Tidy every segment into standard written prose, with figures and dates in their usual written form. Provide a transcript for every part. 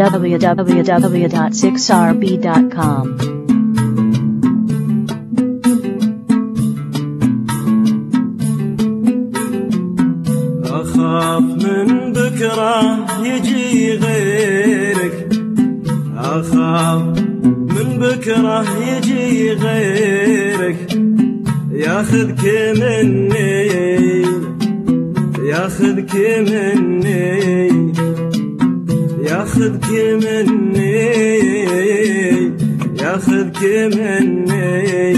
www.6rb.com. أخاف من بكرة يجي غيرك، أخاف من بكرة يجي غيرك، ياخذك مني ياخذك مني ياخذك مني ياخذك مني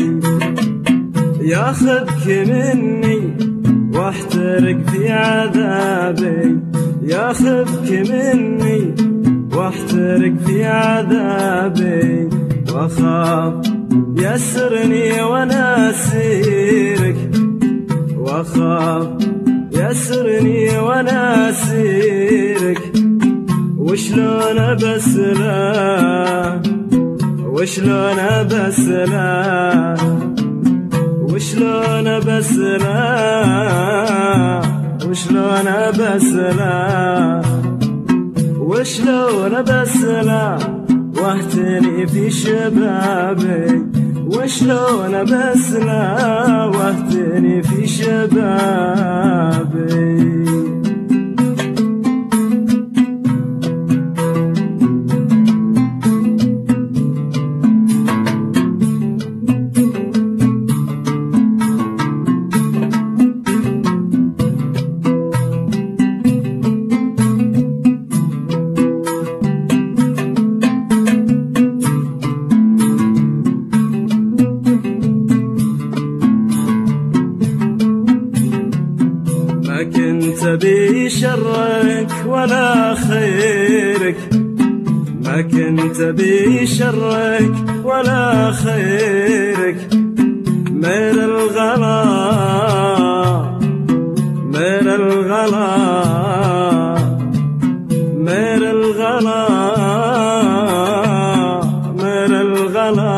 ياخذك مني واحترق في عذابي، ياخذك مني واحترق في عذابي، واخاف يسرني وانا اسيرك، واخاف يسرني وانا اسيرك، وشلون بسلا وشلون بسلا وشلون بسلا وشلون بسلا وشلون بسلا واهتني في شبابي، وشلون بسلا واهتني في شبابي. ما كنت بي شرك ولا خيرك، ما كنت بي شرك ولا خيرك، من الغلا من الغلا من الغلا من الغلا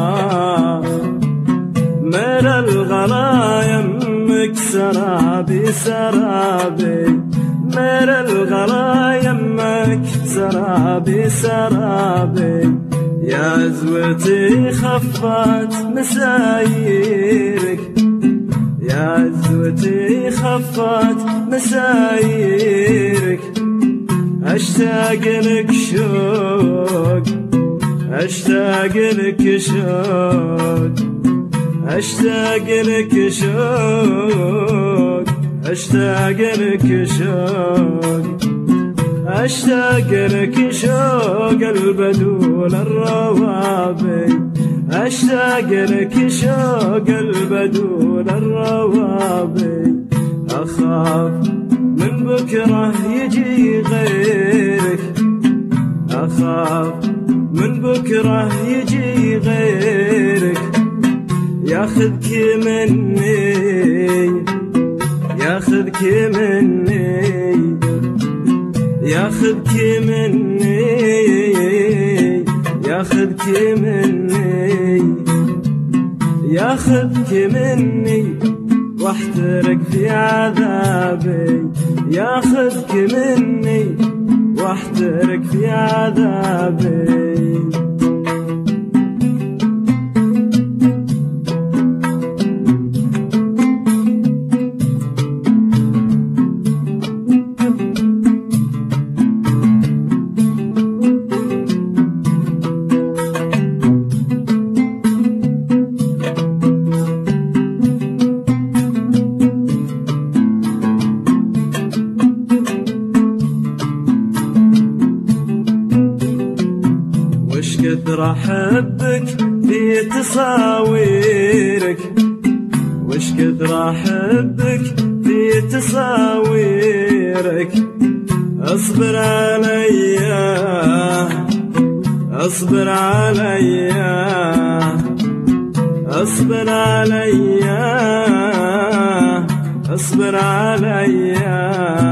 من الغلا يمك سرابي سرابي، من الغلا يمك سرابي سرابي، يا زوتي خفت مسايرك، يا زوتي خفت مسايرك، اشتاق لك شوق اشتاق لك شوق اشتاق لك شوق اشتاق لك شوق اشتاق لك شوق البدول الروابي، اشتاق لك شوق البدول الروابي، اخاف من بكره يجي غيرك، اخاف من بكره يجي غيرك، ياخذك مني ياخذك مني ياخذك مني ياخذك مني ياخذك مني واحترق في عذابي، ياخذك مني واحترق في عذابي. وش كثر احبك في تصاويرك، وش كثر احبك في تصاويرك، اصبر عليا اصبر عليا اصبر عليا اصبر عليا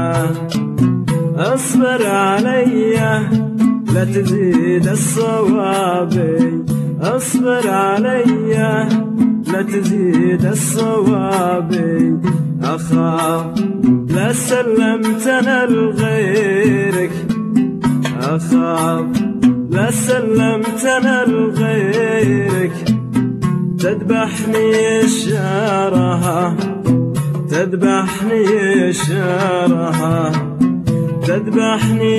اصبر عليا لا تزيد الصوابي، اصبر عليا لا تزيد الصوابي، اخاف لا سلمت انا لغيرك، أخاف لا سلمت أنا لغيرك تذبحني الشرها تذبحني الشرها تذبحني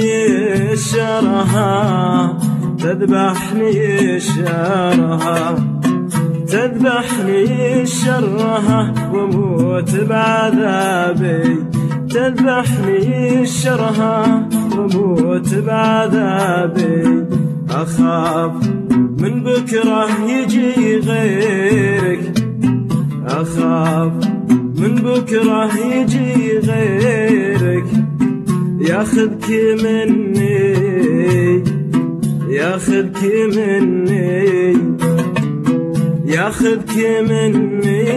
الشرها تذبحني الشرها تذبحني الشرها وموت بعذابي تذبحني الشرها وموت بعذابي أخاف من بكرة يجي غيرك أخاف من بكرة يجي غيرك ياخذك مني ياخذك مني ياخذك مني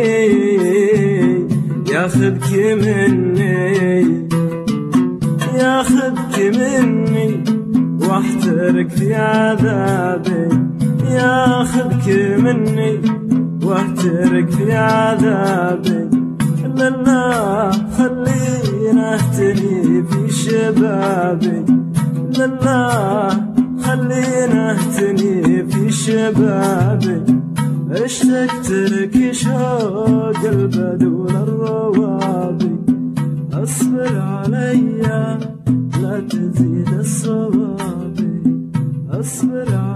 ياخذك مني ياخذك مني واحترك في عذابي ياخذك مني واحترك في عذابي لله خلينا اهتني في شبابي لله خلينا اهتني في شبابي اشتقت لك شوق البدو للروابي اصبر عليا لا تزيد الصوابي اصبر